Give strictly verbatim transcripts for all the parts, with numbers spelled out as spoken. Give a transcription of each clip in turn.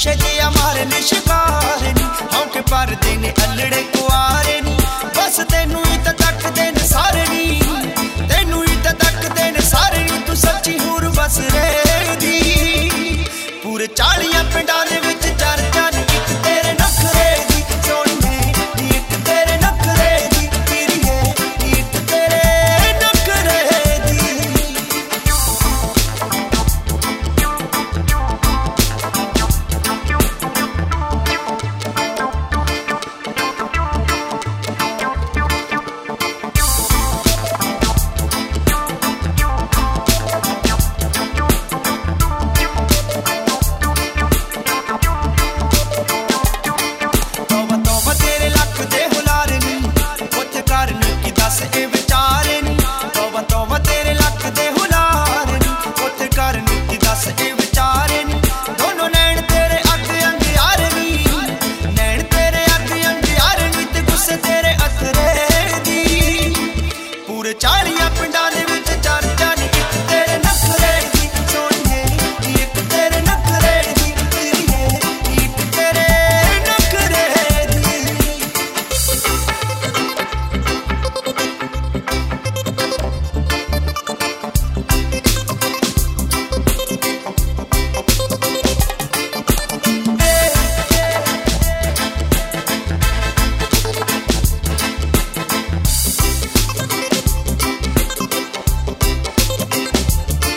नशे दिया मारे ने शिकार नी हौके पर दिन अल्लड़े कुआरे नी बस तेनू ही तो तकदे ने सारे नी तेनू ही तो तकदे ने सारे नी तू सच्ची हूर बस रे दी पूरे चालियां पिंडां दे विच चर्चा नी इक तेरे नखरे दी सोहणीए नी इक तेरे नखरे दी तेरीए नी इक तेरे नखरे दी चालियां पिंडां दे विच चर्चा नी इक तेरे नखरे दी सोहणीए नी इक तेरे नखरे दी तेरीए नी इक तेरे नखरे दी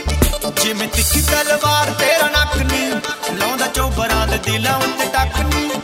जिमें तिखी तलवार तेरा नक नी लाउंदा चौबरां दे दिलां उत्ते टक नी